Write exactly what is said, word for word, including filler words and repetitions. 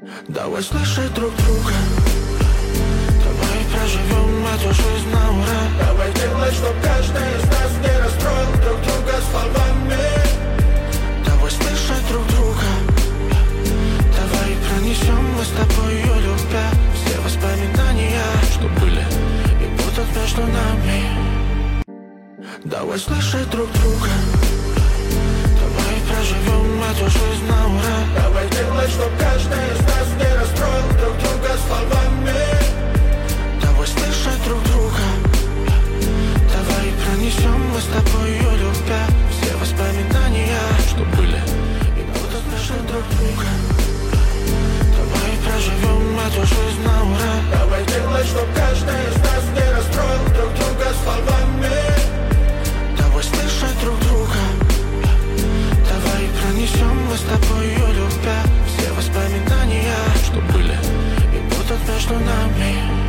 Давай слышать друг друга. Давай проживем эту жизнь на ура. Давай делать, чтоб каждый из нас не расстроил друг друга словами. Давай слышать друг друга. Давай пронесем мы с тобою, любя, все воспоминания, что были и будут между нами. Давай слышать друг друга. Давай проживем эту жизнь на ура. Давай делать, чтоб каждый из нас не расстроил друг друга словами. Давай слышать друг друга. Давай пронесем мы с тобою, любя, все воспоминания, что были и будут между друг друга. Давай проживем эту жизнь на ура. Давай делать, чтоб каждый из нас не расстроил друг друга словами. Давай слышать друг друга. Давай пронесем мы с тобою, любя, все воспоминания, что были и будут между нами.